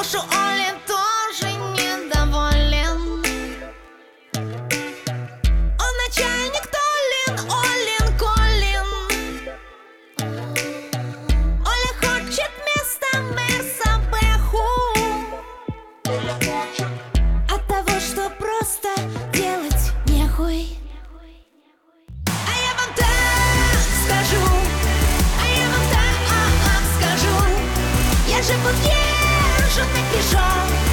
Слышу, Оля тоже недоволен. Он начальник Толин, Олин Колин. Оля хочет вместо Мерса Бэху. От того, что просто делать нехуй. А я вам так скажу, а я вам так скажу. Я живу в еженый пижон.